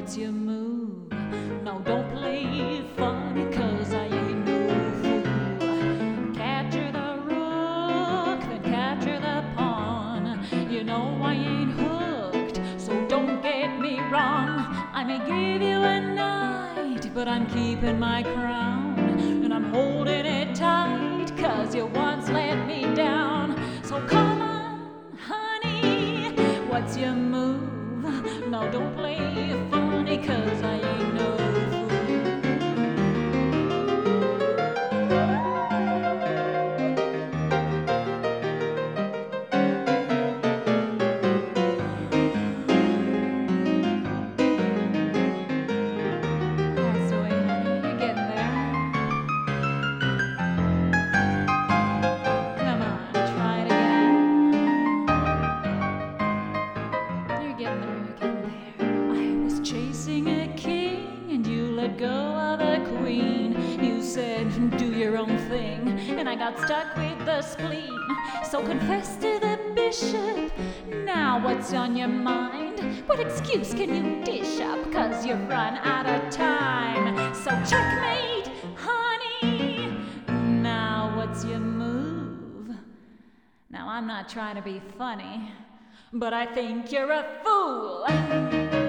what's your move? No, don't play funny, 'cause I ain't no fool. Capture the rook, then capture the pawn. You know I ain't hooked, so don't get me wrong. I may give you a night, but I'm keeping my crown, and I'm holding it tight, 'cause you once let me down. So come on, honey, what's your move? No, don't play funny, 'cause I ain't no fool. That's the way, honey, you're getting there. Come on, try it again. You're getting there, you're getting there. I was chasing a king, and you let go of a queen. You said, do your own thing, and I got stuck with the spleen. So confess to the bishop, now what's on your mind? What excuse can you dish up, 'cause you've run out of time? So checkmate, honey, now what's your move? Now I'm not trying to be funny, but I think you're a fool.